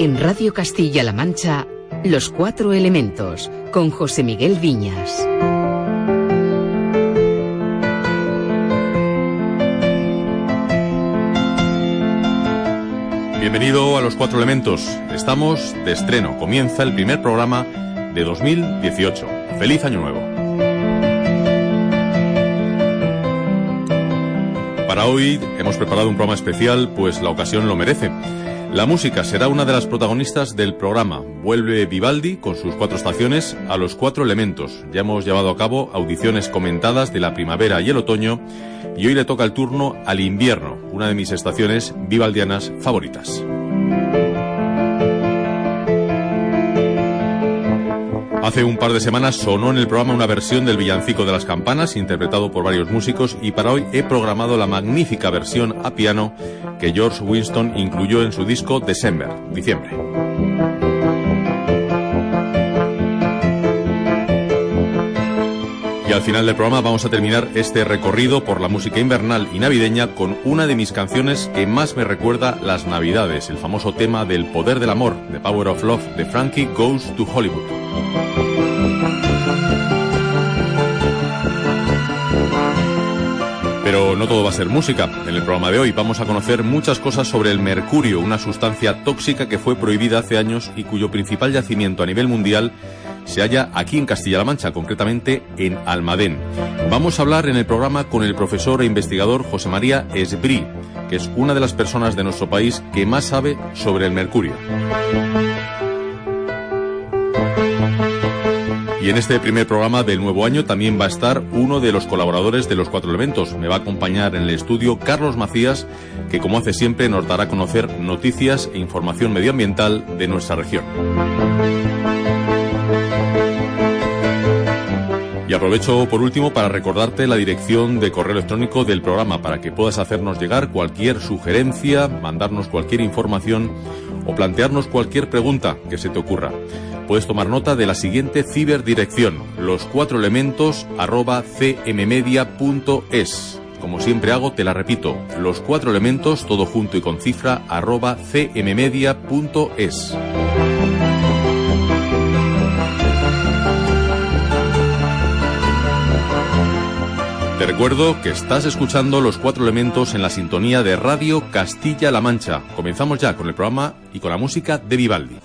En Radio Castilla-La Mancha, Los Cuatro Elementos, con José Miguel Viñas. Bienvenido a Los Cuatro Elementos. Estamos de estreno. Comienza el primer programa de 2018. ¡Feliz Año Nuevo! Para hoy hemos preparado un programa especial, pues la ocasión lo merece. La música será una de las protagonistas del programa. Vuelve Vivaldi con sus 4 estaciones a los 4 elementos. Ya hemos llevado a cabo audiciones comentadas de la primavera y el otoño, y hoy le toca el turno al invierno, una de mis estaciones vivaldianas favoritas. Hace un par de semanas sonó en el programa una versión del Villancico de las Campanas, interpretado por varios músicos, y para hoy he programado la magnífica versión a piano que George Winston incluyó en su disco December, diciembre. Y al final del programa vamos a terminar este recorrido por la música invernal y navideña con una de mis canciones que más me recuerda las Navidades, el famoso tema del Poder del Amor, The Power of Love, de Frankie Goes to Hollywood. Pero no todo va a ser música. En el programa de hoy vamos a conocer muchas cosas sobre el mercurio, una sustancia tóxica que fue prohibida hace años y cuyo principal yacimiento a nivel mundial se halla aquí en Castilla-La Mancha, concretamente en Almadén. Vamos a hablar en el programa con el profesor e investigador José María Esbrí, que es una de las personas de nuestro país que más sabe sobre el mercurio. Y en este primer programa del nuevo año también va a estar uno de los colaboradores de Los Cuatro Elementos. Me va a acompañar en el estudio Carlos Macías, que como hace siempre nos dará a conocer noticias e información medioambiental de nuestra región. Y aprovecho por último para recordarte la dirección de correo electrónico del programa para que puedas hacernos llegar cualquier sugerencia, mandarnos cualquier información o plantearnos cualquier pregunta que se te ocurra. Puedes tomar nota de la siguiente ciberdirección: loscuatroelementos@cmmedia.es. Como siempre hago, te la repito: loscuatroelementos, todo junto y con cifra, @cmmedia.es. Te recuerdo que estás escuchando Los Cuatro Elementos en la sintonía de Radio Castilla-La Mancha. Comenzamos ya con el programa y con la música de Vivaldi.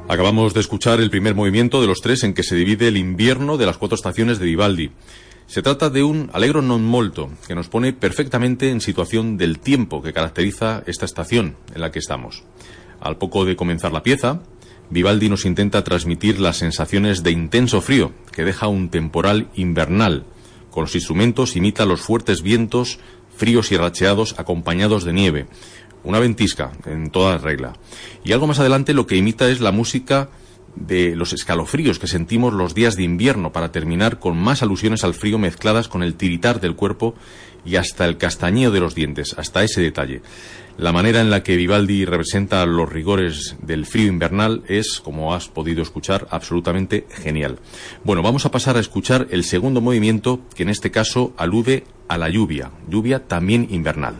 Acabamos de escuchar el primer movimiento de los 3 en que se divide el invierno de las 4 estaciones de Vivaldi. Se trata de un Allegro non molto, que nos pone perfectamente en situación del tiempo que caracteriza esta estación en la que estamos. Al poco de comenzar la pieza, Vivaldi nos intenta transmitir las sensaciones de intenso frío que deja un temporal invernal. Con los instrumentos imita los fuertes vientos fríos y racheados acompañados de nieve. Una ventisca en toda regla. Y algo más adelante lo que imita es la música de los escalofríos que sentimos los días de invierno, para terminar con más alusiones al frío mezcladas con el tiritar del cuerpo y hasta el castañeo de los dientes, hasta ese detalle. La manera en la que Vivaldi representa los rigores del frío invernal es, como has podido escuchar, absolutamente genial. Bueno, vamos a pasar a escuchar el segundo movimiento, que en este caso alude a la lluvia también invernal.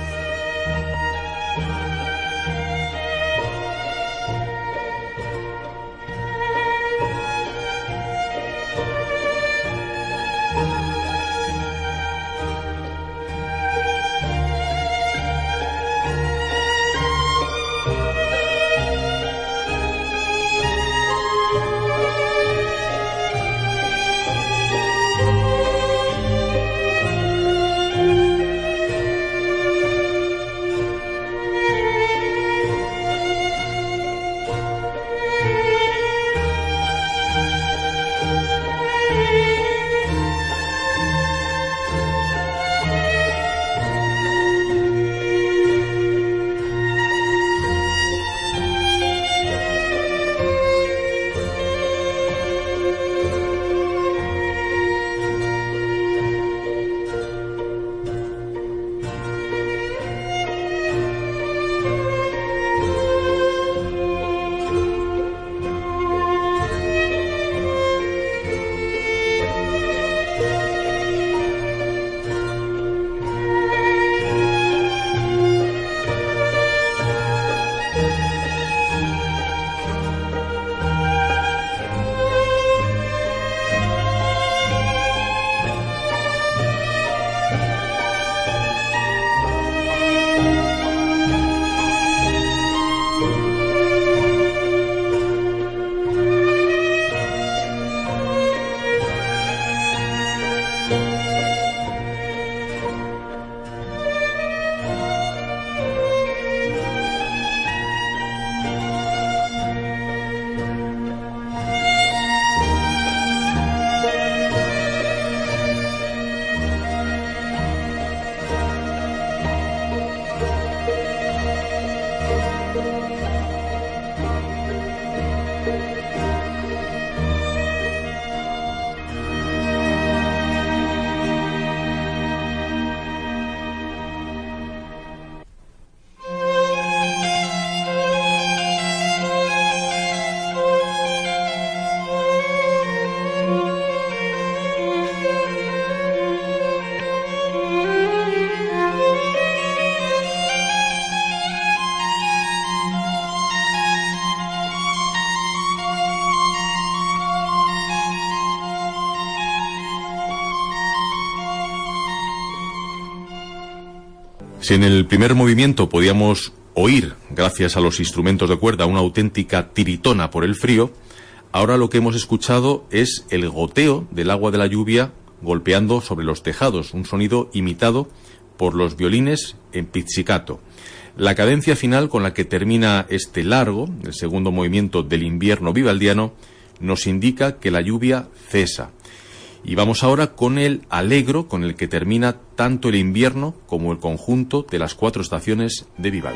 Si en el primer movimiento podíamos oír, gracias a los instrumentos de cuerda, una auténtica tiritona por el frío, ahora lo que hemos escuchado es el goteo del agua de la lluvia golpeando sobre los tejados, un sonido imitado por los violines en pizzicato. La cadencia final con la que termina este largo, el segundo movimiento del invierno vivaldiano, nos indica que la lluvia cesa. Y vamos ahora con el allegro con el que termina tanto el invierno como el conjunto de las 4 estaciones de Vivaldi.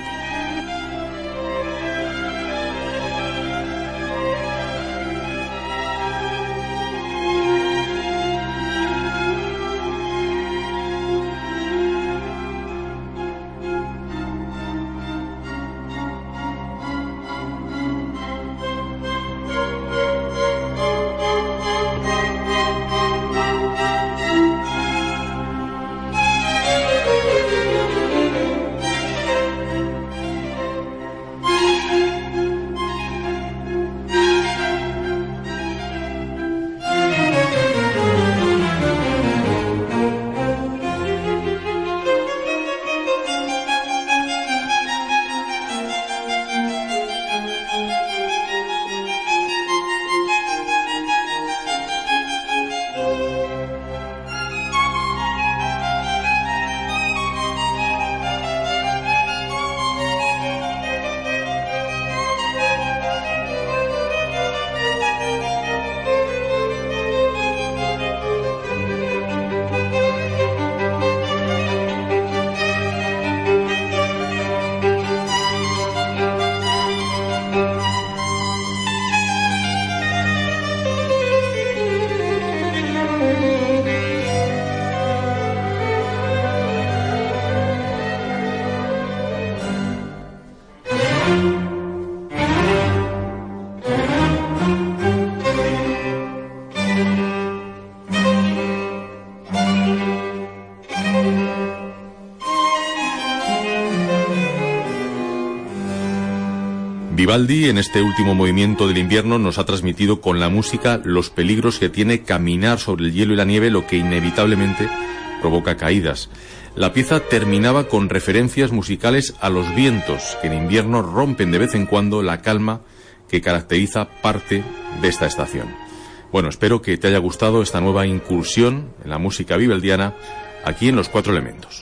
Vivaldi, en este último movimiento del invierno, nos ha transmitido con la música los peligros que tiene caminar sobre el hielo y la nieve, lo que inevitablemente provoca caídas. La pieza terminaba con referencias musicales a los vientos, que en invierno rompen de vez en cuando la calma que caracteriza parte de esta estación. Bueno, espero que te haya gustado esta nueva incursión en la música vivaldiana aquí en Los Cuatro Elementos.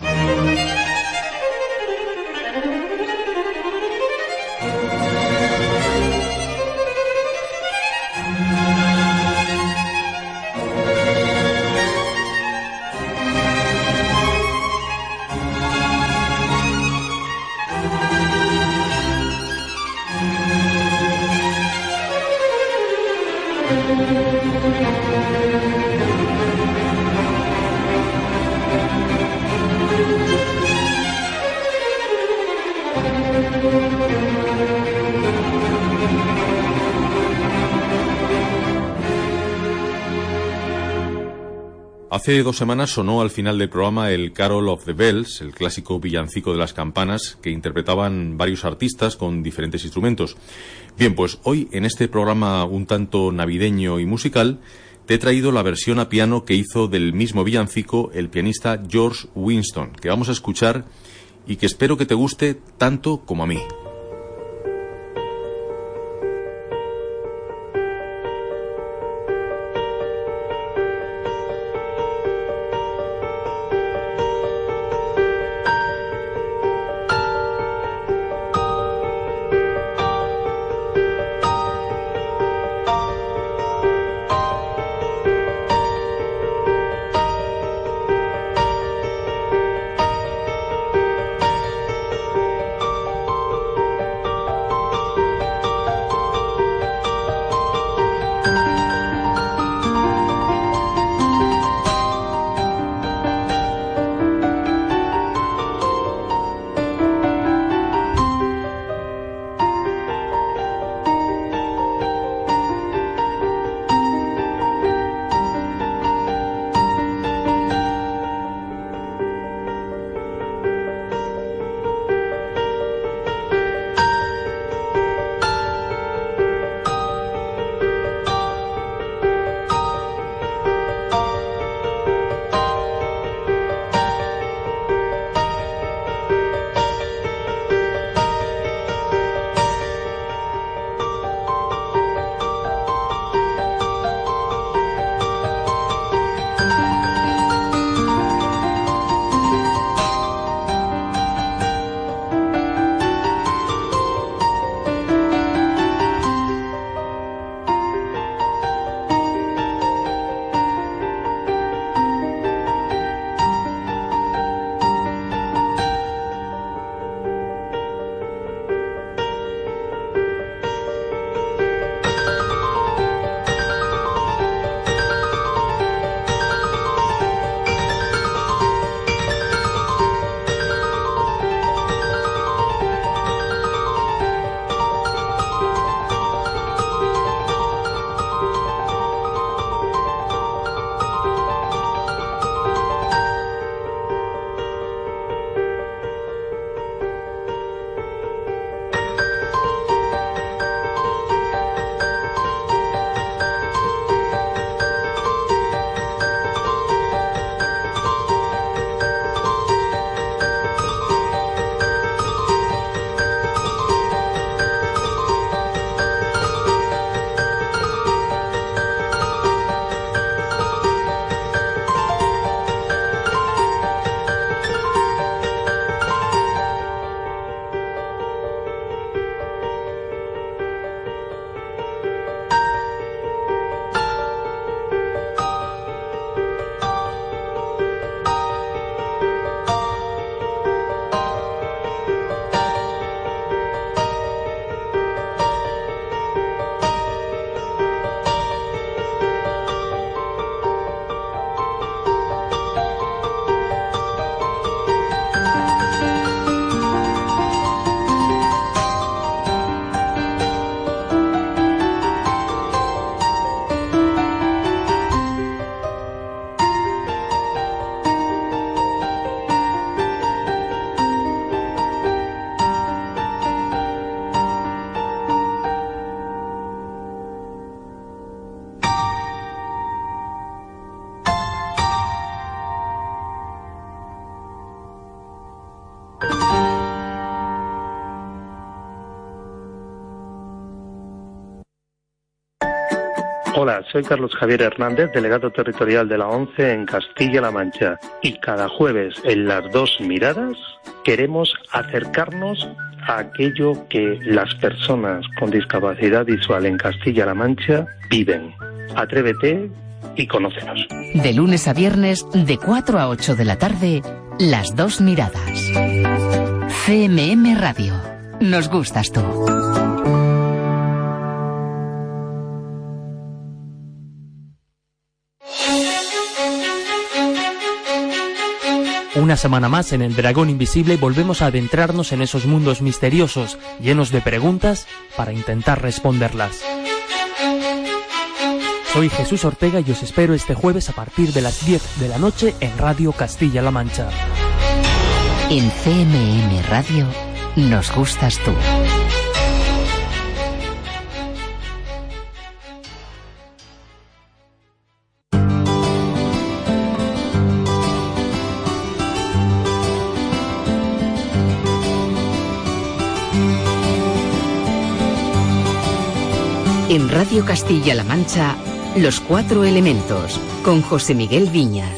Hace 2 semanas sonó al final del programa el Carol of the Bells, el clásico villancico de las campanas que interpretaban varios artistas con diferentes instrumentos. Bien, pues hoy en este programa un tanto navideño y musical te he traído la versión a piano que hizo del mismo villancico el pianista George Winston, que vamos a escuchar y que espero que te guste tanto como a mí. Hola, soy Carlos Javier Hernández, delegado territorial de la ONCE en Castilla-La Mancha. Y cada jueves en Las Dos Miradas queremos acercarnos a aquello que las personas con discapacidad visual en Castilla-La Mancha viven. Atrévete y conócenos. De lunes a viernes, de 4 a 8 de la tarde, Las Dos Miradas. CMM Radio. Nos gustas tú. Una semana más en El Dragón Invisible volvemos a adentrarnos en esos mundos misteriosos, llenos de preguntas, para intentar responderlas. Soy Jesús Ortega y os espero este jueves a partir de las 10 de la noche en Radio Castilla-La Mancha. En CMM Radio, nos gustas tú. En Radio Castilla-La Mancha, Los Cuatro Elementos, con José Miguel Viñas.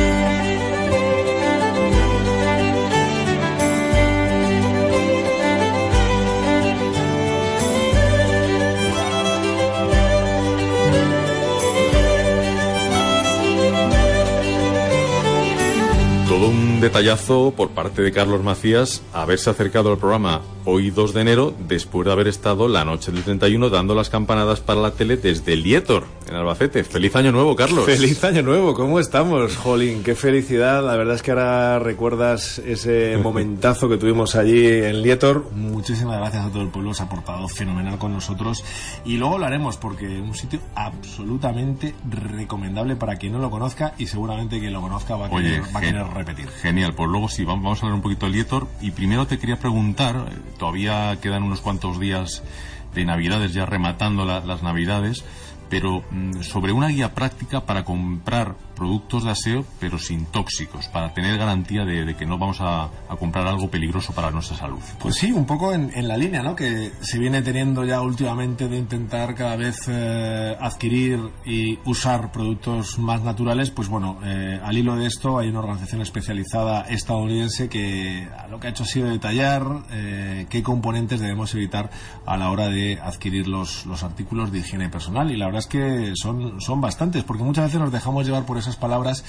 Todo un detallazo por parte de Carlos Macías haberse acercado al programa hoy 2 de enero después de haber estado la noche del 31 dando las campanadas para la tele desde el Lietor, en Albacete. ¡Feliz año nuevo, Carlos! ¡Feliz año nuevo! ¿Cómo estamos, Jolín? ¡Qué felicidad! La verdad es que ahora recuerdas ese momentazo que tuvimos allí en Lietor. Muchísimas gracias a todo el pueblo, se ha portado fenomenal con nosotros. Y luego lo haremos porque es un sitio absolutamente recomendable para quien no lo conozca y seguramente quien lo conozca va a querer repetir. Genial, pues luego sí, vamos a hablar un poquito del Lietor. Y primero te quería preguntar, todavía quedan unos cuantos días de Navidades, ya rematando las Navidades, pero sobre una guía práctica para comprar productos de aseo, pero sin tóxicos, para tener garantía de que no vamos a comprar algo peligroso para nuestra salud. Pues sí, un poco en la línea, ¿no?, que se viene teniendo ya últimamente de intentar cada vez adquirir y usar productos más naturales. Pues bueno, al hilo de esto hay una organización especializada estadounidense que lo que ha hecho ha sido detallar qué componentes debemos evitar a la hora de adquirir los artículos de higiene personal, y la verdad es que son bastantes, porque muchas veces nos dejamos llevar por esas palabras,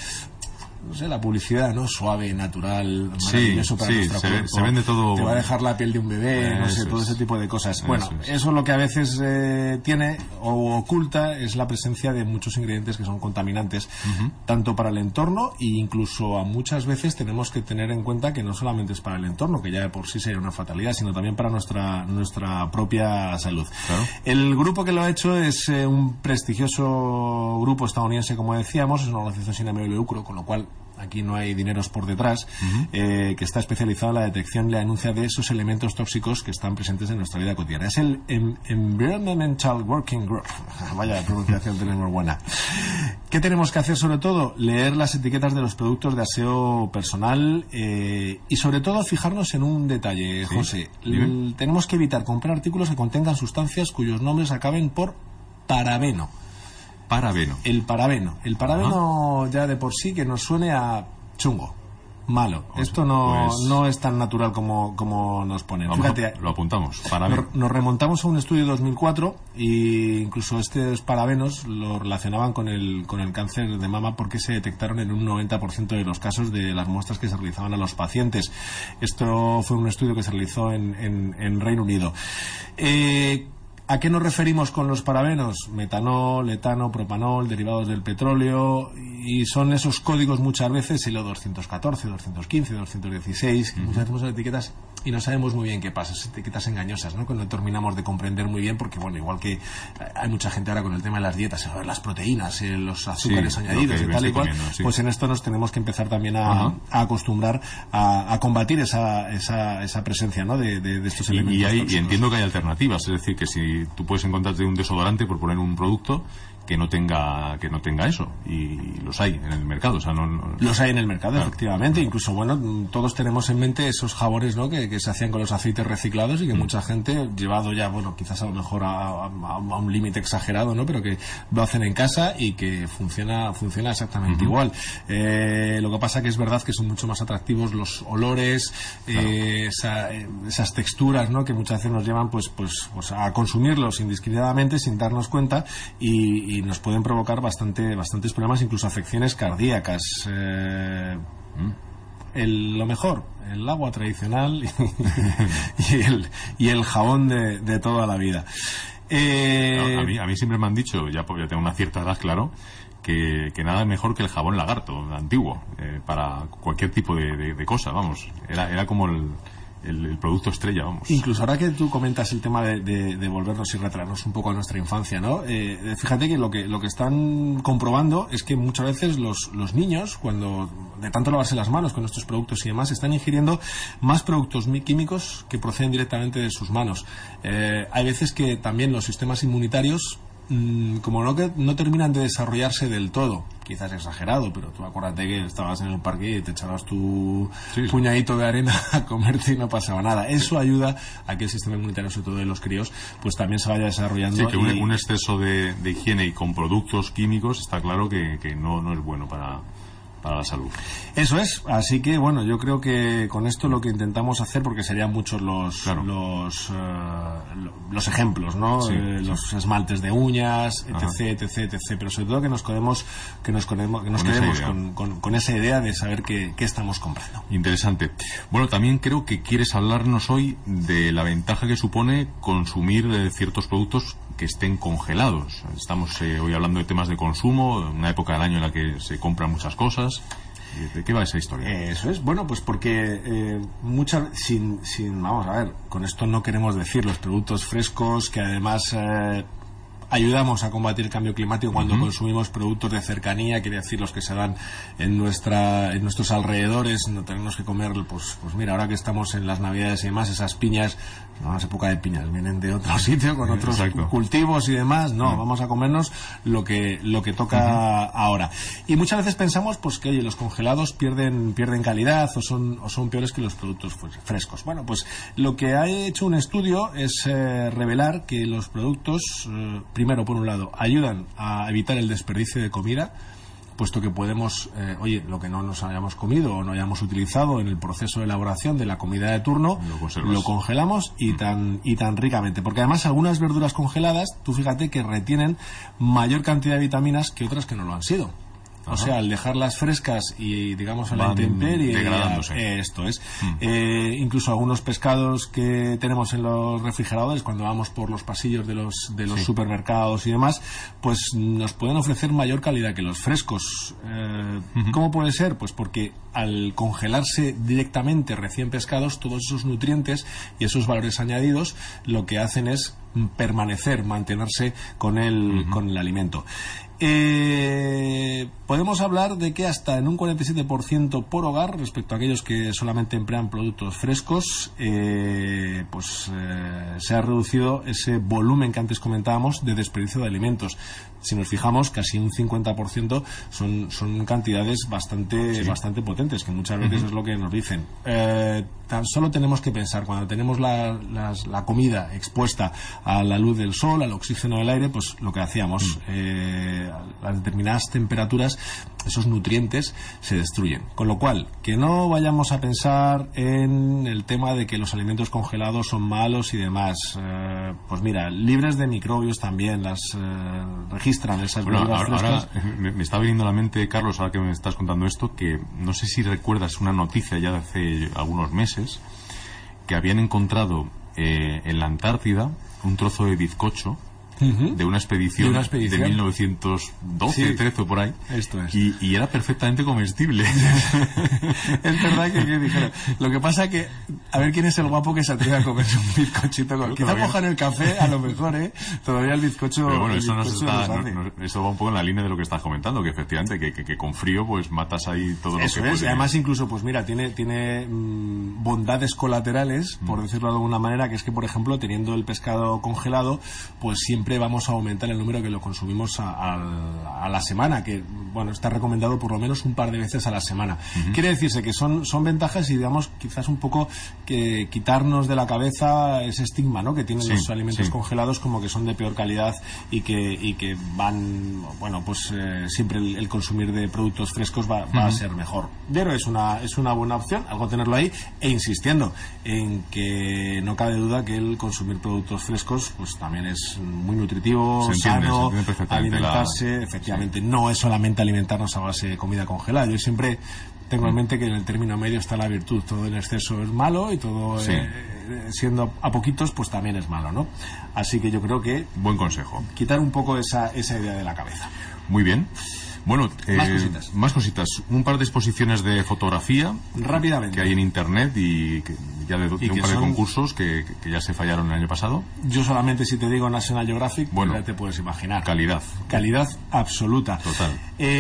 no sé, la publicidad, ¿no? Suave, natural, maravilloso para nuestro cuerpo. Se vende todo. Te va a dejar la piel de un bebé, no sé, todo ese tipo de cosas. Bueno, eso lo que a veces tiene o oculta es la presencia de muchos ingredientes que son contaminantes, tanto para el entorno e incluso a muchas veces tenemos que tener en cuenta que no solamente es para el entorno, que ya de por sí sería una fatalidad, sino también para nuestra propia salud. Claro. El grupo que lo ha hecho es un prestigioso grupo estadounidense, como decíamos, es una organización sin ánimo de lucro, con lo cual aquí no hay dineros por detrás, que está especializado en la detección y la denuncia de esos elementos tóxicos que están presentes en nuestra vida cotidiana. Es el Environmental Working Group. Vaya pronunciación tenemos buena. ¿Qué tenemos que hacer sobre todo? Leer las etiquetas de los productos de aseo personal y sobre todo fijarnos en un detalle, José. Tenemos que evitar comprar artículos que contengan sustancias cuyos nombres acaben por parabeno. El parabeno ya de por sí que nos suene a chungo, malo. Esto no es tan natural como nos ponen. Fíjate, lo apuntamos. Parabeno. Nos remontamos a un estudio de 2004 y incluso estos parabenos lo relacionaban con el cáncer de mama, porque se detectaron en un 90% de los casos de las muestras que se realizaban a los pacientes. Esto fue un estudio que se realizó en Reino Unido. ¿A qué nos referimos con los parabenos? Metanol, etano, propanol, derivados del petróleo, y son esos códigos muchas veces, el 214, 215, 216, que muchas veces vemos etiquetas y no sabemos muy bien qué pasa, esas etiquetas engañosas, ¿no?, que no terminamos de comprender muy bien, porque bueno, igual que hay mucha gente ahora con el tema de las dietas, las proteínas, los azúcares añadidos y tal y cual, pues en esto nos tenemos que empezar también a acostumbrar a combatir esa presencia, ¿no?, de estos elementos. Y entiendo que hay alternativas, es decir, que si tú puedes encontrarte un desodorante, por poner un producto, que no tenga eso, y los hay en el mercado, o sea, los hay en el mercado, claro. Efectivamente, incluso, bueno, todos tenemos en mente esos jabones, ¿no?, que se hacían con los aceites reciclados y que mucha gente, llevado ya, bueno, quizás a lo mejor a un límite exagerado, ¿no?, pero que lo hacen en casa y que funciona exactamente igual. Lo que pasa que es verdad que son mucho más atractivos los olores, claro. Esas texturas, ¿no?, que muchas veces nos llevan pues a consumirlos indiscriminadamente sin darnos cuenta, y nos pueden provocar bastantes problemas, incluso afecciones cardíacas. Lo mejor, el agua tradicional y el jabón de toda la vida. A mí siempre me han dicho, ya porque tengo una cierta edad, claro, que nada es mejor que el jabón lagarto antiguo, para cualquier tipo de cosa, vamos. Era como el producto estrella, vamos. Incluso ahora que tú comentas el tema de volvernos y retraernos un poco a nuestra infancia, ¿no? Fíjate que lo que están comprobando es que muchas veces los niños, cuando de tanto lavarse las manos con estos productos y demás, están ingiriendo más productos químicos que proceden directamente de sus manos. Hay veces que también los sistemas inmunitarios, como no terminan de desarrollarse del todo, quizás exagerado, pero tú acuérdate que estabas en el parque y te echabas tu puñadito de arena a comerte y no pasaba nada. Eso ayuda a que el sistema inmunitario, sobre todo de los críos, pues también se vaya desarrollando. Sí, que un exceso de higiene y con productos químicos está claro que no es bueno para la salud. Eso es, así que bueno, yo creo que con esto lo que intentamos hacer, porque serían muchos los ejemplos, ¿no? Sí, los esmaltes de uñas, etc, pero sobre todo que nos quedemos con esa idea de saber qué estamos comprando. Interesante. Bueno, también creo que quieres hablarnos hoy de la ventaja que supone consumir ciertos productos que estén congelados. Estamos hoy hablando de temas de consumo, una época del año en la que se compran muchas cosas. ¿De qué va esa historia? Eso es, bueno, pues porque vamos a ver, con esto no queremos decir los productos frescos, que además ayudamos a combatir el cambio climático cuando consumimos productos de cercanía, quiere decir los que se dan en nuestros alrededores. No tenemos que comer, pues mira, ahora que estamos en las Navidades y demás, esas piñas, no es época de piñas, vienen de otro sitio con otros cultivos y demás. No, vamos a comernos lo que toca ahora. Y muchas veces pensamos pues que, oye, los congelados pierden calidad o son peores que los productos frescos. Bueno, pues lo que ha hecho un estudio es revelar que los productos, primero, por un lado, ayudan a evitar el desperdicio de comida, puesto que podemos, lo que no nos hayamos comido o no hayamos utilizado en el proceso de elaboración de la comida de turno, lo congelamos y tan ricamente. Porque además algunas verduras congeladas, tú fíjate que retienen mayor cantidad de vitaminas que otras que no lo han sido. O sea, al dejarlas frescas y, digamos, a la intemperie, degradándose. Esto es. Incluso algunos pescados que tenemos en los refrigeradores, cuando vamos por los pasillos de los supermercados y demás, pues nos pueden ofrecer mayor calidad que los frescos. ¿Cómo puede ser? Pues porque al congelarse directamente recién pescados, todos esos nutrientes y esos valores añadidos lo que hacen es mantenerse con el alimento. Podemos hablar de que hasta en un 47% por hogar, respecto a aquellos que solamente emplean productos frescos, se ha reducido ese volumen que antes comentábamos de desperdicio de alimentos. Si nos fijamos, casi un 50% son cantidades bastante potentes, que muchas veces es lo que nos dicen. Tan solo tenemos que pensar, cuando tenemos la comida expuesta a la luz del sol, al oxígeno del aire, pues lo que hacíamos, a determinadas temperaturas, esos nutrientes se destruyen. Con lo cual, que no vayamos a pensar en el tema de que los alimentos congelados son malos y demás. Pues mira, libres de microbios también, registran esas verduras frescas. Ahora me está viniendo a la mente, Carlos, ahora que me estás contando esto, que no sé si recuerdas una noticia ya de hace algunos meses, que habían encontrado en la Antártida un trozo de bizcocho de una expedición de 1912, 13 o por ahí. Esto es. Y era perfectamente comestible. Es verdad que dijeron. Lo que pasa que, a ver quién es el guapo que se atreve a comerse un bizcochito. Quizá mojan el café, a lo mejor, todavía el bizcocho. Pero bueno, eso eso va un poco en la línea de lo que estás comentando, que efectivamente, que con frío pues matas ahí todo eso lo que es. Y además incluso, pues mira, tiene bondades colaterales, por decirlo de alguna manera, que es que, por ejemplo, teniendo el pescado congelado, pues siempre siempre vamos a aumentar el número que lo consumimos a la semana, que bueno, está recomendado por lo menos un par de veces a la semana. Quiere decirse que son ventajas y digamos quizás un poco que quitarnos de la cabeza ese estigma, ¿no?, que tienen los alimentos congelados, como que son de peor calidad y que van, bueno, pues siempre el consumir de productos frescos va a ser mejor. Pero es una buena opción, algo tenerlo ahí, e insistiendo en que no cabe duda que el consumir productos frescos pues también es muy nutritivo, sano, alimentarse, efectivamente, no es solamente alimentarnos a base de comida congelada. Yo siempre tengo en mente que en el término medio está la virtud. Todo en exceso es malo y todo siendo a poquitos pues también es malo, ¿no? Así que yo creo que buen consejo, quitar un poco esa idea de la cabeza. Muy bien. Bueno, más cositas. Un par de exposiciones de fotografía rápidamente que hay en internet y que ya de un par de concursos que ya se fallaron el año pasado. Yo solamente, si te digo National Geographic, bueno, ya te puedes imaginar. Calidad Absoluta. Total.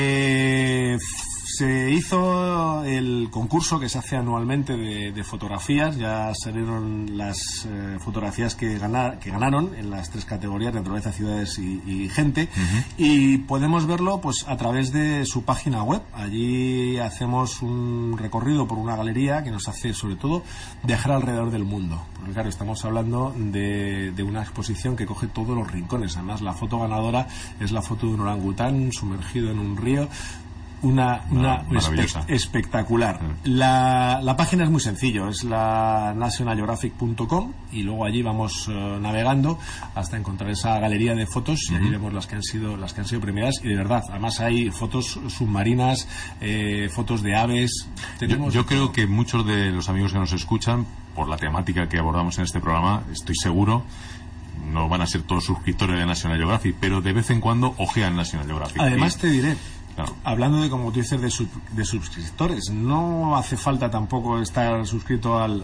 Se hizo el concurso que se hace anualmente de fotografías. Ya salieron las fotografías que ganaron en las 3 categorías: naturaleza, ciudades y gente. Y podemos verlo pues a través de su página web. Allí hacemos un recorrido por una galería que nos hace sobre todo viajar alrededor del mundo, porque claro, estamos hablando de una exposición que coge todos los rincones. Además, la foto ganadora es la foto de un orangután sumergido en un río. Una espectacular. La página es muy sencillo, es la nationalgeographic.com, y luego allí vamos navegando hasta encontrar esa galería de fotos, y allí vemos las que han sido premiadas, y de verdad, además hay fotos submarinas, fotos de aves. Yo creo que muchos de los amigos que nos escuchan, por la temática que abordamos en este programa, estoy seguro, no van a ser todos suscriptores de National Geographic, pero de vez en cuando ojean National Geographic. Además te diré, claro, hablando de, como tú dices, de suscriptores, no hace falta tampoco estar suscrito a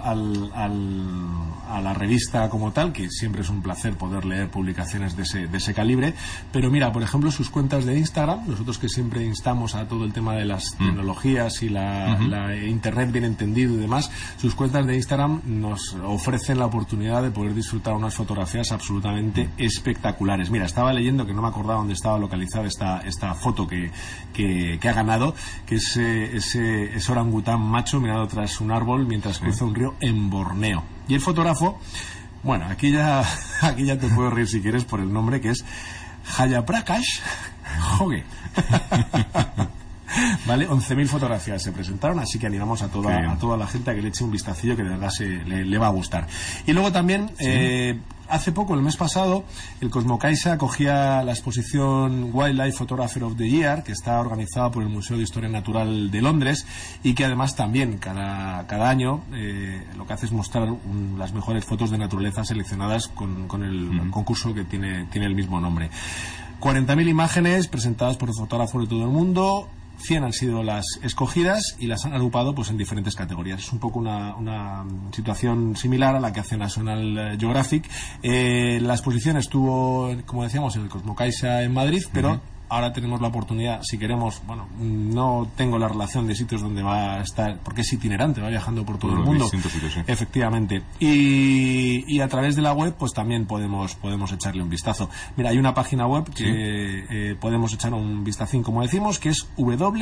la revista como tal, que siempre es un placer poder leer publicaciones de ese calibre. Pero mira, por ejemplo, sus cuentas de Instagram, nosotros que siempre instamos a todo el tema de las tecnologías y la internet bien entendido y demás, sus cuentas de Instagram nos ofrecen la oportunidad de poder disfrutar unas fotografías absolutamente espectaculares. Mira, estaba leyendo, que no me acordaba dónde estaba localizada esta foto que ha ganado, que es ese orangután macho mirando tras un árbol mientras cruza un río en Borneo. Y el fotógrafo, bueno, aquí ya te puedo reír si quieres por el nombre, que es Jayaprakash Joge. Vale, 11.000 fotografías se presentaron, así que animamos a toda la gente a que le eche un vistacillo, que de verdad le va a gustar. Y luego también, hace poco, el mes pasado, el Cosmocaisa acogía la exposición Wildlife Photographer of the Year, que está organizada por el Museo de Historia Natural de Londres, y que además también cada año lo que hace es mostrar las mejores fotos de naturaleza seleccionadas con el concurso que tiene el mismo nombre. 40.000 imágenes presentadas por fotógrafos de todo el mundo. 100 han sido las escogidas y las han agrupado pues en diferentes categorías. Es un poco una situación similar a la que hace National Geographic. La exposición estuvo, como decíamos, en el Cosmocaisa en Madrid, pero ahora tenemos la oportunidad, si queremos, bueno, no tengo la relación de sitios donde va a estar, porque es itinerante, va viajando por todo el mundo. Sitios, sí. Efectivamente. Y a través de la web, pues también podemos echarle un vistazo. Mira, hay una página web que podemos echar un vistacín, como decimos, que es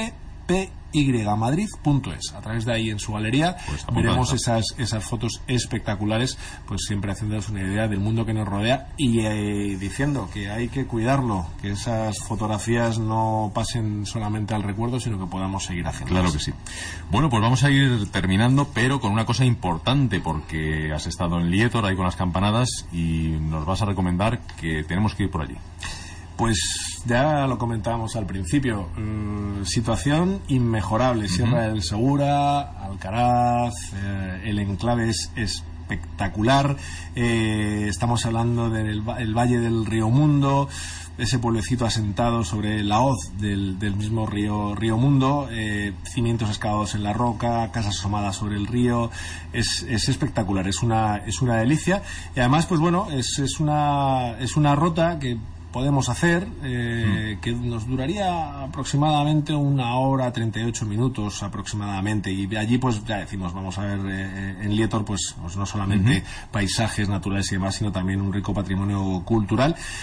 www.pymadrid.es. A través de ahí, en su galería, pues veremos esas fotos espectaculares, pues siempre haciéndonos una idea del mundo que nos rodea y diciendo que hay que cuidarlo, que esas fotografías no pasen solamente al recuerdo, sino que podamos seguir haciendo. Claro que sí. Bueno, pues vamos a ir terminando, pero con una cosa importante, porque has estado en Lietor ahí con las campanadas y nos vas a recomendar que tenemos que ir por allí. Pues ya lo comentábamos al principio, situación inmejorable. Sierra del Segura, Alcaraz, el enclave es espectacular. Estamos hablando del valle del Río Mundo, ese pueblecito asentado sobre la hoz del mismo río Mundo, cimientos excavados en la roca, casas asomadas sobre el río. Es espectacular, es una delicia. Y además, pues bueno, es una ruta que podemos hacer, que nos duraría aproximadamente 1 hora 38 minutos aproximadamente, y allí pues ya decimos, vamos a ver en Lietor pues no solamente paisajes naturales y demás, sino también un rico patrimonio cultural.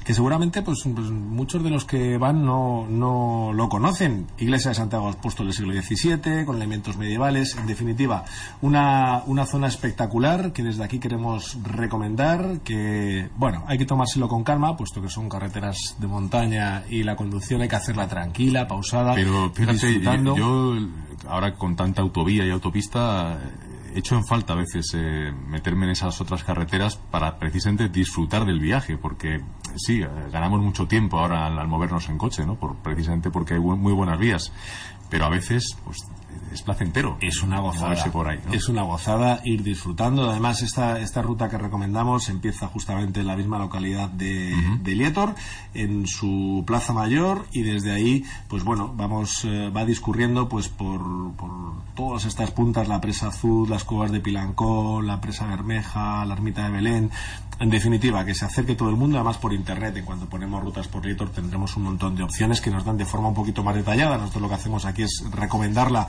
que seguramente pues muchos de los que van no lo conocen. Iglesia de Santiago Apóstol del siglo XVII, con elementos medievales, en definitiva, una zona espectacular que desde aquí queremos recomendar, que, bueno, hay que tomárselo con calma, puesto que son carreteras de montaña y la conducción hay que hacerla tranquila, pausada, pero fíjate, disfrutando. Yo ahora con tanta autovía y autopista echo en falta a veces meterme en esas otras carreteras para precisamente disfrutar del viaje, porque sí, ganamos mucho tiempo ahora al movernos en coche, ¿no? Precisamente porque hay muy buenas vías, pero a veces pues es placentero. Es una gozada por ahí, ¿no? Es una gozada ir disfrutando. Además, esta ruta que recomendamos empieza justamente en la misma localidad de Lietor, en su Plaza Mayor, y desde ahí, pues bueno, va discurriendo pues por todas estas puntas, la Presa Azul, las Cuevas de Pilancó, la Presa Bermeja, la Ermita de Belén. En definitiva, que se acerque todo el mundo. Además, por internet, en cuanto ponemos rutas por Lietor, tendremos un montón de opciones que nos dan de forma un poquito más detallada. Nosotros lo que hacemos aquí es recomendarla,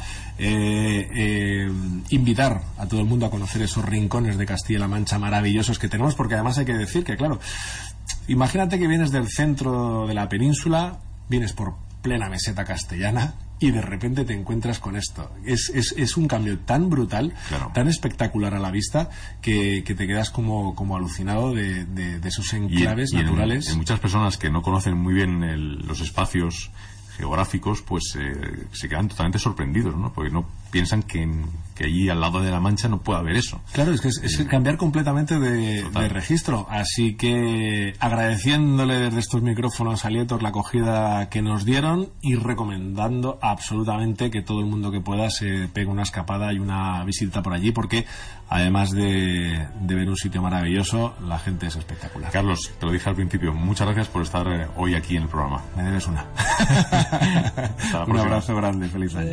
invitar a todo el mundo a conocer esos rincones de Castilla-La Mancha maravillosos que tenemos, porque además hay que decir que, claro, imagínate que vienes del centro de la península, vienes por plena meseta castellana y de repente te encuentras con esto. Es un cambio tan brutal, claro, tan espectacular a la vista, que te quedas como alucinado de esos enclaves naturales. En muchas personas que no conocen muy bien los espacios geográficos, pues se quedan totalmente sorprendidos, ¿no? Porque no piensan que allí al lado de la Mancha no puede haber eso. Claro, es que es cambiar completamente de registro. Así que agradeciéndole desde estos micrófonos a Lietor la acogida que nos dieron y recomendando absolutamente que todo el mundo que pueda se pegue una escapada y una visita por allí, porque además de ver un sitio maravilloso, la gente es espectacular. Carlos, te lo dije al principio, muchas gracias por estar hoy aquí en el programa. Me debes una. Un abrazo grande, feliz año.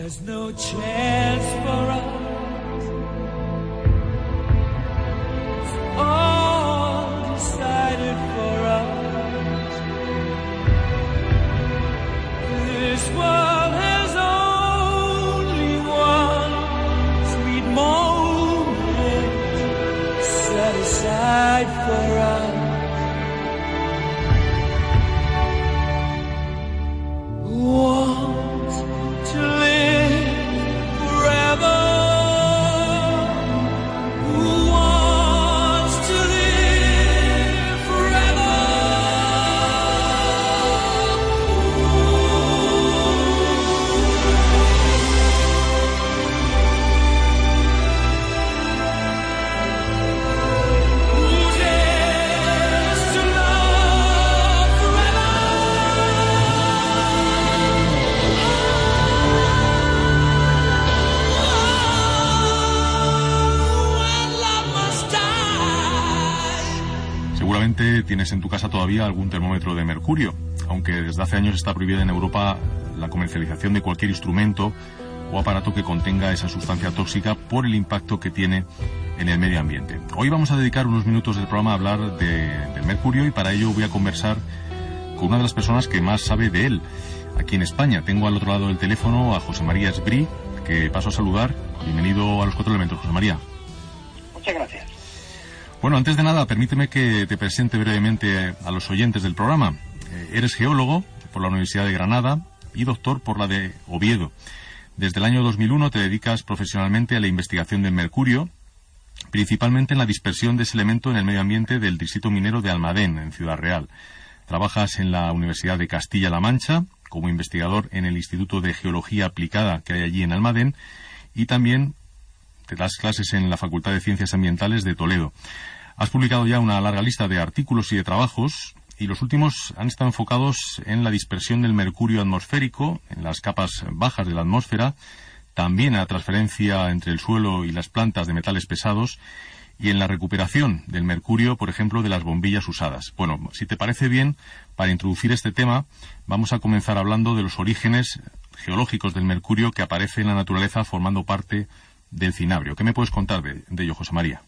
Tienes en tu casa todavía algún termómetro de mercurio, aunque desde hace años está prohibida en Europa la comercialización de cualquier instrumento o aparato que contenga esa sustancia tóxica por el impacto que tiene en el medio ambiente. Hoy vamos a dedicar unos minutos del programa a hablar del mercurio, y para ello voy a conversar con una de las personas que más sabe de él aquí en España. Tengo al otro lado del teléfono a José María Esbrí, que paso a saludar. Bienvenido a Los Cuatro Elementos, José María. Muchas gracias. Bueno, antes de nada, permíteme que te presente brevemente a los oyentes del programa. Eres geólogo por la Universidad de Granada y doctor por la de Oviedo. Desde el año 2001 te dedicas profesionalmente a la investigación del mercurio, principalmente en la dispersión de ese elemento en el medio ambiente del distrito minero de Almadén, en Ciudad Real. Trabajas en la Universidad de Castilla-La Mancha como investigador en el Instituto de Geología Aplicada que hay allí en Almadén, y también te das clases en la Facultad de Ciencias Ambientales de Toledo. Has publicado ya una larga lista de artículos y de trabajos, y los últimos han estado enfocados en la dispersión del mercurio atmosférico, en las capas bajas de la atmósfera, también en la transferencia entre el suelo y las plantas de metales pesados, y en la recuperación del mercurio, por ejemplo, de las bombillas usadas. Bueno, si te parece bien, para introducir este tema, vamos a comenzar hablando de los orígenes geológicos del mercurio que aparece en la naturaleza formando parte del cinabrio. ¿Qué me puedes contar de ello, José María?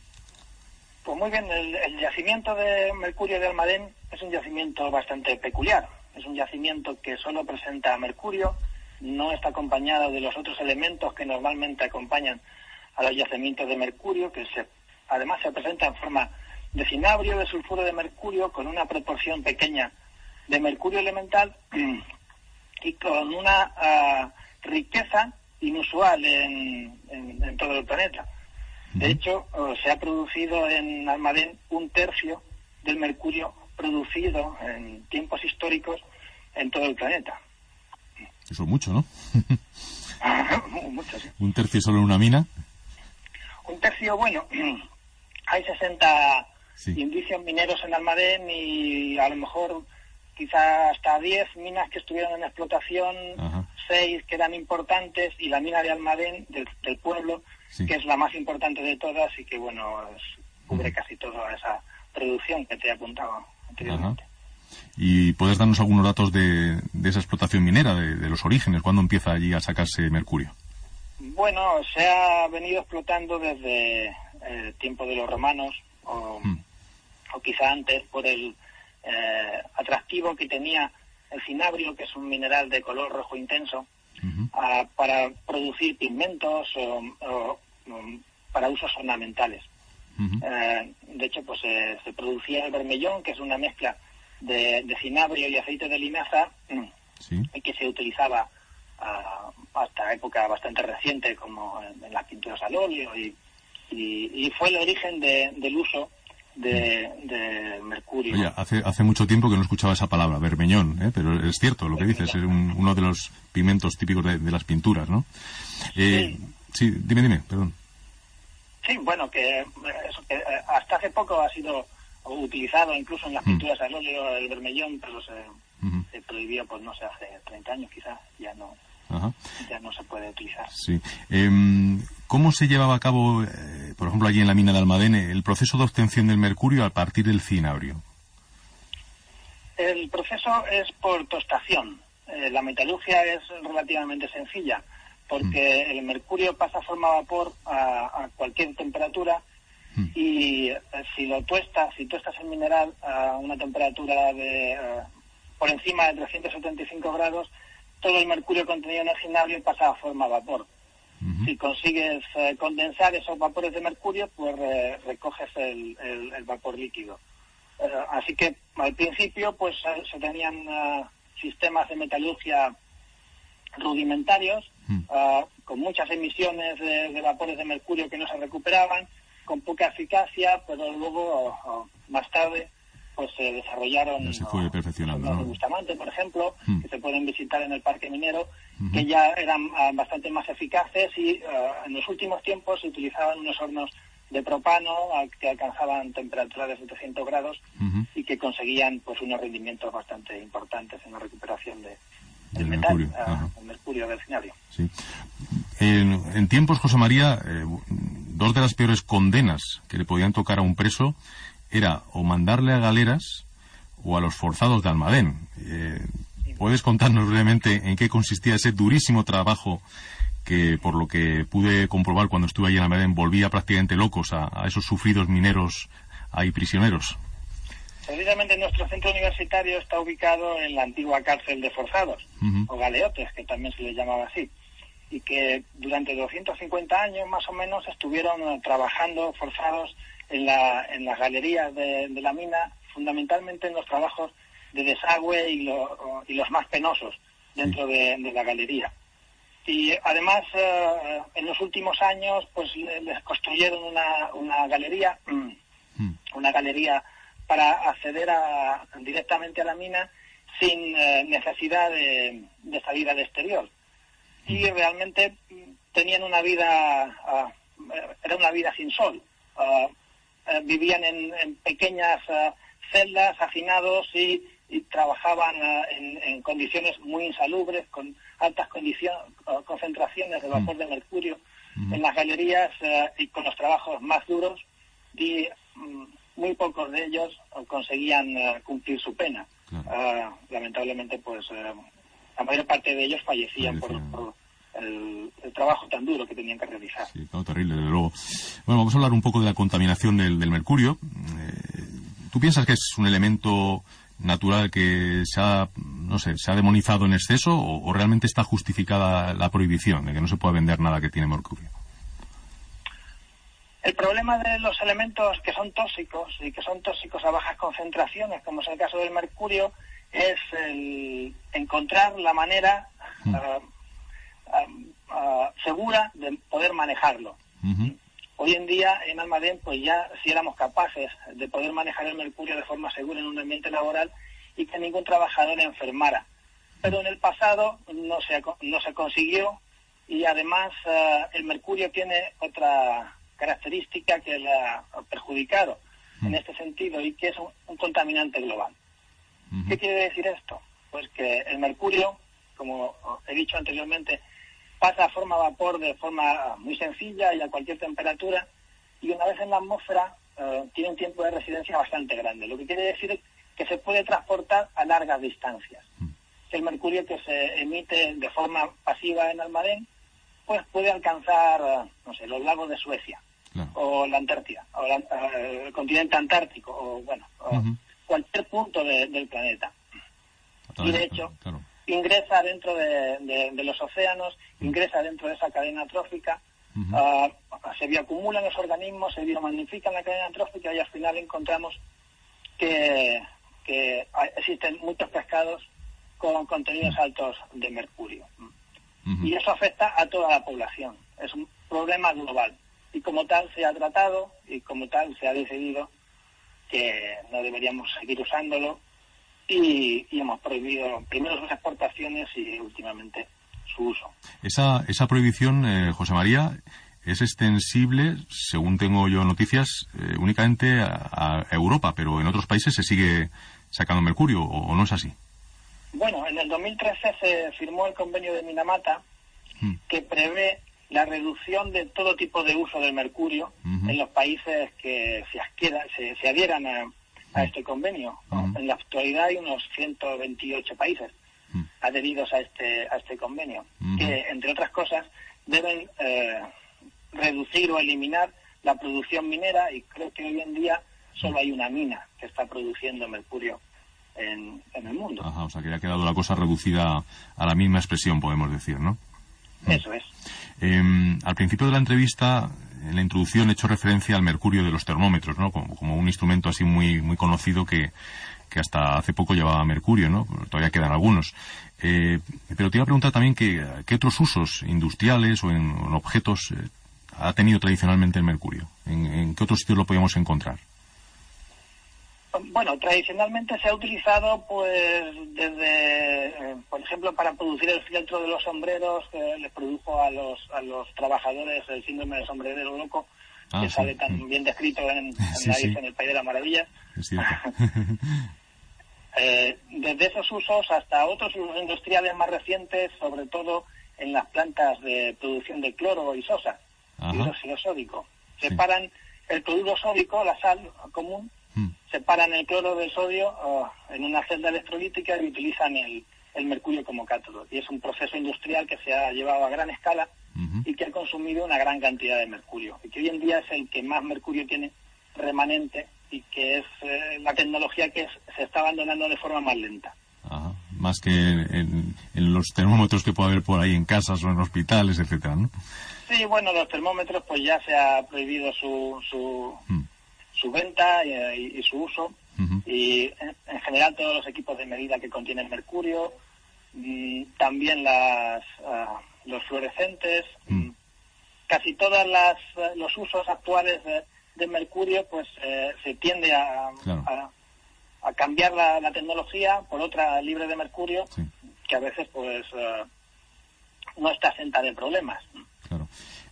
Pues muy bien, el yacimiento de mercurio de Almadén es un yacimiento bastante peculiar. Es un yacimiento que solo presenta mercurio, no está acompañado de los otros elementos que normalmente acompañan a los yacimientos de mercurio, que además se presenta en forma de cinabrio, de sulfuro de mercurio, con una proporción pequeña de mercurio elemental y con una riqueza inusual en todo el planeta. De hecho, se ha producido en Almadén 1/3 del mercurio producido en tiempos históricos en todo el planeta. Eso es mucho, ¿no? Mucho, sí. 1/3 solo en una mina. 1/3, bueno, hay 60 sí. indicios mineros en Almadén y a lo mejor quizá hasta 10 minas que estuvieron en explotación, Ajá. 6 que eran importantes y la mina de Almadén del pueblo, sí. que es la más importante de todas y que, bueno, cubre casi toda esa producción que te he apuntado anteriormente. Ajá. ¿Y puedes darnos algunos datos de esa explotación minera, de los orígenes? ¿Cuándo empieza allí a sacarse mercurio? Bueno, se ha venido explotando desde el tiempo de los romanos o quizá antes por el atractivo que tenía el cinabrio, que es un mineral de color rojo intenso, para producir pigmentos o para usos ornamentales. De hecho, pues se producía el vermellón, que es una mezcla de cinabrio y aceite de linaza, sí. y que se utilizaba hasta época bastante reciente, como en las pinturas al óleo, y fue el origen del uso de mercurio. Oye, hace mucho tiempo que no escuchaba esa palabra, vermellón, pero es cierto lo que dices, es uno de los pigmentos típicos de las pinturas, ¿no? Sí, dime, perdón. Sí, bueno, que hasta hace poco ha sido utilizado incluso en las pinturas al óleo el vermellón, pero se prohibió, pues no sé, hace 30 años quizás, ya no se puede utilizar. Sí. ¿Cómo se llevaba a cabo, por ejemplo, allí en la mina de Almadén, el proceso de obtención del mercurio a partir del cinabrio? El proceso es por tostación. La metalurgia es relativamente sencilla, porque el mercurio pasa a forma vapor a cualquier temperatura y si tuestas el mineral a una temperatura de por encima de 375 grados, todo el mercurio contenido en el cinabrio pasa a forma vapor. Si consigues condensar esos vapores de mercurio, pues recoges el vapor líquido. Así que al principio pues se tenían sistemas de metalurgia rudimentarios, con muchas emisiones de vapores de mercurio que no se recuperaban, con poca eficacia, pero luego más tarde pues se desarrollaron se fue perfeccionando, los de Bustamante, por ejemplo, que se pueden visitar en el Parque Minero, que ya eran bastante más eficaces y en los últimos tiempos se utilizaban unos hornos de propano que alcanzaban temperaturas de 700 grados y que conseguían pues unos rendimientos bastante importantes en la recuperación del metal, el mercurio del cinabrio. Sí. En tiempos, José María, dos de las peores condenas que le podían tocar a un preso era o mandarle a galeras o a los forzados de Almadén. ¿Puedes contarnos brevemente en qué consistía ese durísimo trabajo que, por lo que pude comprobar cuando estuve allí en Almadén, volvía prácticamente locos a esos sufridos mineros ahí prisioneros? Precisamente nuestro centro universitario está ubicado en la antigua cárcel de forzados, o galeotes, que también se les llamaba así, y que durante 250 años más o menos estuvieron trabajando forzados en las galerías de la mina, fundamentalmente en los trabajos de desagüe y los más penosos dentro de la galería. Y además, en los últimos años, pues les construyeron una galería para acceder directamente a la mina sin necesidad de salir al exterior. Y realmente tenían una vida, era una vida sin sol. Vivían en pequeñas celdas, hacinados y trabajaban en condiciones muy insalubres, con altas concentraciones de vapor de mercurio en las galerías y con los trabajos más duros, y muy pocos de ellos conseguían cumplir su pena. Claro. Lamentablemente, pues la mayor parte de ellos fallecían por el trabajo tan duro que tenían que realizar. Sí, claro, terrible, desde luego. Bueno, vamos a hablar un poco de la contaminación del mercurio. ¿Tú piensas que es un elemento natural que se ha demonizado en exceso o realmente está justificada la prohibición de que no se pueda vender nada que tiene mercurio? El problema de los elementos que son tóxicos y que son tóxicos a bajas concentraciones, como es el caso del mercurio, es el encontrar la manera segura de poder manejarlo. Hoy en día en Almadén, pues ya si éramos capaces de poder manejar el mercurio de forma segura en un ambiente laboral y que ningún trabajador enfermara. Pero en el pasado no se consiguió, y además el mercurio tiene otra característica que le ha perjudicado en este sentido, y que es un contaminante global. ¿Qué quiere decir esto? Pues que el mercurio, como he dicho anteriormente, pasa a forma vapor de forma muy sencilla y a cualquier temperatura, y una vez en la atmósfera tiene un tiempo de residencia bastante grande, lo que quiere decir que se puede transportar a largas distancias. El mercurio que se emite de forma pasiva en Almadén, pues puede alcanzar, los lagos de Suecia, o la Antártida, o el continente antártico, o cualquier punto del planeta. Y de hecho, ingresa dentro de los océanos, ingresa dentro de esa cadena trófica, se bioacumulan los organismos, se biomagnifican la cadena trófica, y al final encontramos que existen muchos pescados con contenidos altos de mercurio. Y eso afecta a toda la población. Es un problema global. Y como tal se ha tratado, y como tal se ha decidido que no deberíamos seguir usándolo, y hemos prohibido primero sus exportaciones y últimamente su uso. Esa prohibición, José María, es extensible, según tengo yo noticias, únicamente a Europa, pero en otros países se sigue sacando mercurio, ¿o no es así? Bueno, en el 2013 se firmó el convenio de Minamata, que prevé la reducción de todo tipo de uso del mercurio en los países que se adhieran a este convenio. En la actualidad hay unos 128 países adheridos a este convenio, que, entre otras cosas, deben reducir o eliminar la producción minera, y creo que hoy en día solo hay una mina que está produciendo mercurio en el mundo. O sea que ya ha quedado la cosa reducida a la misma expresión, podemos decir, ¿no? Eso es. Al principio de la entrevista, en la introducción, he hecho referencia al mercurio de los termómetros, ¿no? Como un instrumento así muy muy conocido que hasta hace poco llevaba mercurio, ¿no? Todavía quedan algunos. Pero te iba a preguntar también qué otros usos industriales o en objetos ha tenido tradicionalmente el mercurio. ¿En qué otros sitios lo podíamos encontrar? Bueno, tradicionalmente se ha utilizado, pues, desde, por ejemplo, para producir el fieltro de los sombreros, que les produjo a los trabajadores el síndrome del sombrerero loco, que sale tan bien descrito en Alicia en el País de las Maravillas. Es cierto. Desde esos usos hasta otros usos industriales más recientes, sobre todo en las plantas de producción de cloro y sosa, hidróxido sódico. Separan el cloruro sódico, la sal común, separan el cloro del sodio en una celda electrolítica y utilizan el mercurio como cátodo. Y es un proceso industrial que se ha llevado a gran escala y que ha consumido una gran cantidad de mercurio. Y que hoy en día es el que más mercurio tiene remanente, y que es la tecnología que se está abandonando de forma más lenta. Más que en los termómetros que puede haber por ahí en casas o en hospitales, etcétera, ¿no? Sí, bueno, los termómetros pues ya se ha prohibido su venta y su uso, y en general todos los equipos de medida que contienen mercurio, también los fluorescentes, casi todos los usos actuales de mercurio, pues se tiende a cambiar la tecnología por otra libre de mercurio, que a veces pues no está exenta de problemas. Claro.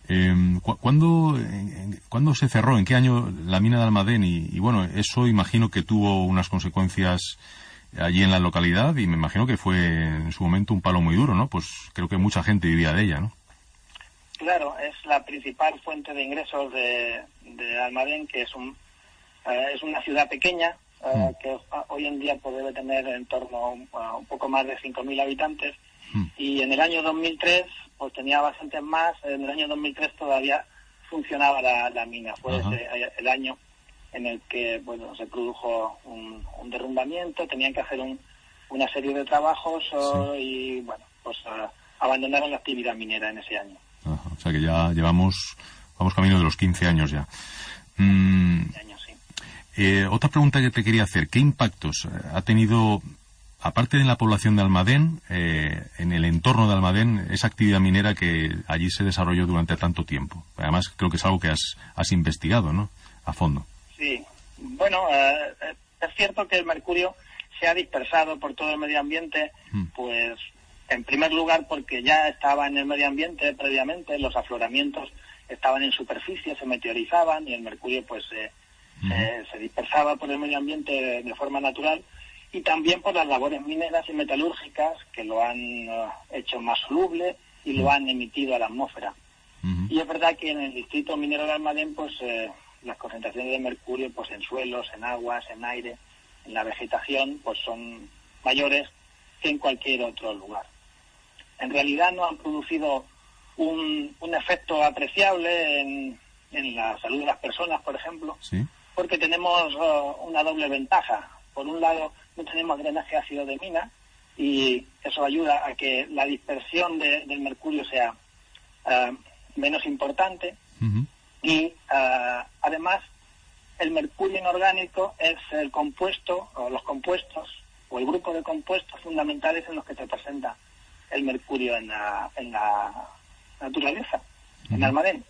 ¿Cuándo se cerró? ¿En qué año la mina de Almadén? Y bueno, eso imagino que tuvo unas consecuencias allí en la localidad, y me imagino que fue en su momento un palo muy duro, ¿no? Pues creo que mucha gente vivía de ella, ¿no? Claro, es la principal fuente de ingresos de Almadén, que es una ciudad pequeña, que hoy en día pues debe tener en torno a un poco más de 5.000 habitantes, y en el año 2003 pues tenía bastantes más. En el año 2003 todavía funcionaba la mina. Fue el año en el que se produjo un derrumbamiento, tenían que hacer una serie de trabajos y abandonaron la actividad minera en ese año. O sea que ya llevamos Vamos camino de los 15 años ya. 15 años, sí. Otra pregunta que te quería hacer. ¿Qué impactos ha tenido, aparte de la población de Almadén, en el entorno de Almadén, esa actividad minera que allí se desarrolló durante tanto tiempo? Además, creo que es algo que has investigado, ¿no?, a fondo. Sí. Bueno, es cierto que el mercurio se ha dispersado por todo el medio ambiente, pues en primer lugar porque ya estaba en el medio ambiente previamente, los afloramientos estaban en superficie, se meteorizaban y el mercurio pues se dispersaba por el medio ambiente de forma natural, y también por las labores mineras y metalúrgicas que lo han hecho más soluble y lo han emitido a la atmósfera. Y es verdad que en el distrito minero de Almadén pues las concentraciones de mercurio pues en suelos, en aguas, en aire, en la vegetación pues son mayores que en cualquier otro lugar. En realidad no han producido un efecto apreciable en la salud de las personas, por ejemplo, ¿sí?, porque tenemos una doble ventaja. Por un lado, no tenemos drenaje ácido de mina y eso ayuda a que la dispersión del mercurio sea menos importante. Y además, el mercurio inorgánico es el compuesto, o los compuestos, o el grupo de compuestos fundamentales en los que se presenta el mercurio en la naturaleza, en Almadén.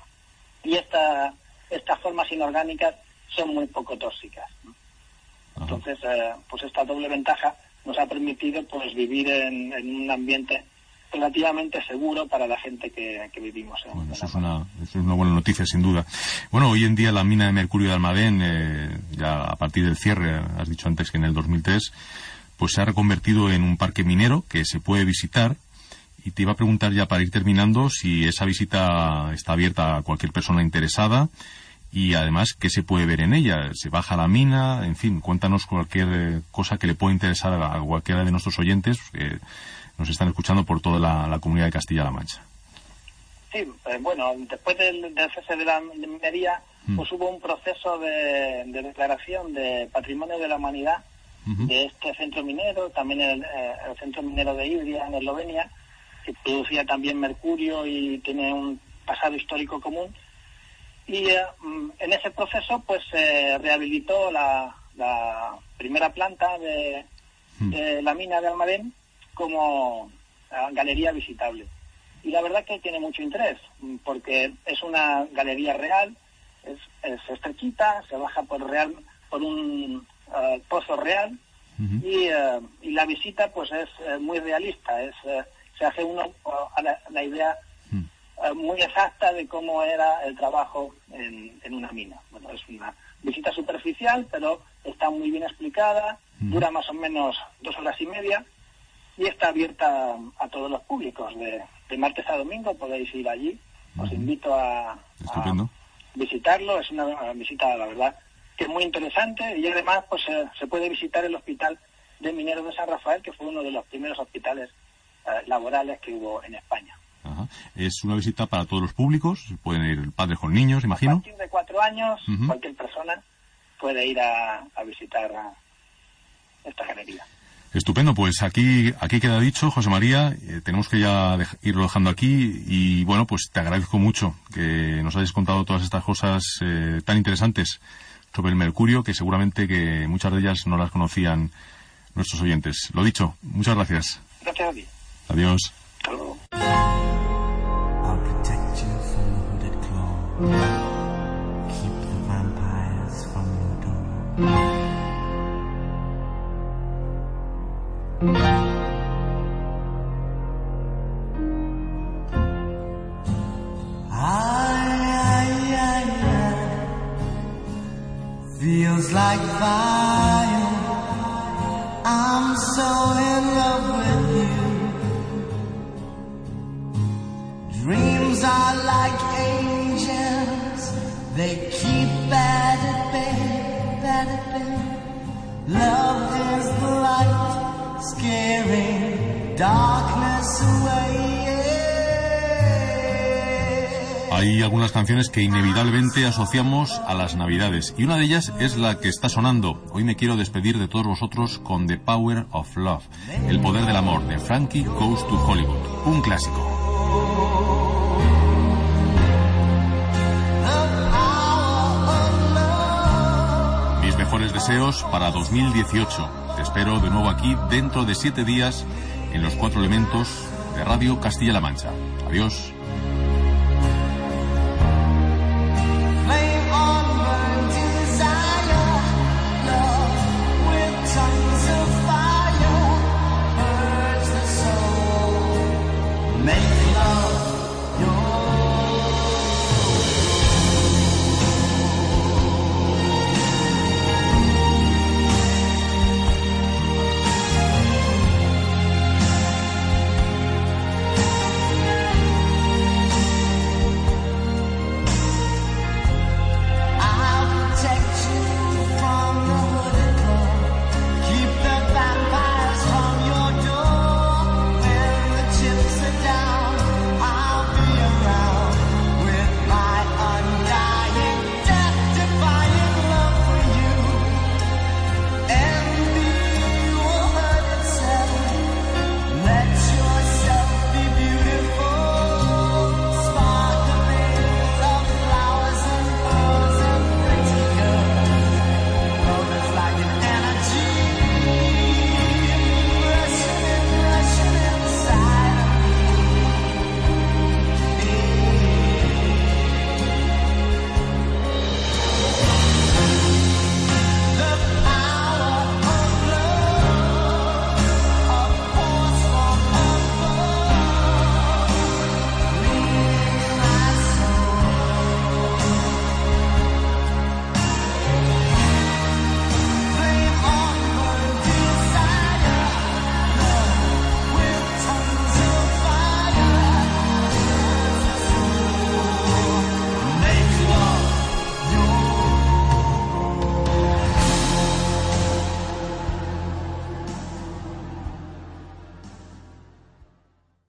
Y estas formas inorgánicas son muy poco tóxicas. Entonces, pues esta doble ventaja nos ha permitido pues vivir en un ambiente relativamente seguro para la gente que vivimos en bueno, eso es una buena noticia, sin duda. Bueno, hoy en día la mina de mercurio de Almadén, ya a partir del cierre, has dicho antes que en el 2003, pues se ha reconvertido en un parque minero que se puede visitar. Y te iba a preguntar ya para ir terminando si esa visita está abierta a cualquier persona interesada y además qué se puede ver en ella. ¿Se baja a la mina? En fin, cuéntanos cualquier cosa que le pueda interesar a cualquiera de nuestros oyentes que nos están escuchando por toda la comunidad de Castilla-La Mancha. Sí, bueno, después del cese de la minería, pues hubo un proceso de declaración de Patrimonio de la Humanidad de este centro minero, también el centro minero de Idria, en Eslovenia, que producía también mercurio y tiene un pasado histórico común. Y en ese proceso pues se rehabilitó la primera planta de la mina de Almadén como galería visitable. Y la verdad que tiene mucho interés, porque es una galería real, es estrechita, se baja por un pozo real, y la visita pues es muy realista, se hace uno a la idea muy exacta de cómo era el trabajo en una mina. Bueno, es una visita superficial, pero está muy bien explicada, dura más o menos 2 horas y media y está abierta a todos los públicos. De martes a domingo podéis ir allí. Os invito a visitarlo. Es una visita, la verdad, que es muy interesante, y además pues se puede visitar el Hospital de Mineros de San Rafael, que fue uno de los primeros hospitales laborales que hubo en España. Ajá. Es una visita para todos los públicos, pueden ir padres con niños, imagino. A partir de 4 años, cualquier persona puede ir a visitar esta galería. Estupendo, pues aquí queda dicho, José María, tenemos que ya irlo dejando aquí, y bueno, pues te agradezco mucho que nos hayas contado todas estas cosas tan interesantes sobre el mercurio, que seguramente que muchas de ellas no las conocían nuestros oyentes. Lo dicho, muchas gracias. Gracias a ti. Adiós. Hasta luego. Feels like fire. I'm so in love with you. Dreams are like angels. They keep at bay. Love is the light, scaring darkness away. Hay algunas canciones que inevitablemente asociamos a las Navidades, y una de ellas es la que está sonando. Hoy me quiero despedir de todos vosotros con The Power of Love, El Poder del Amor, de Frankie Goes to Hollywood, un clásico. deseos para 2018. Te espero de nuevo aquí dentro de 7 días en Los Cuatro Elementos de Radio Castilla-La Mancha. Adiós.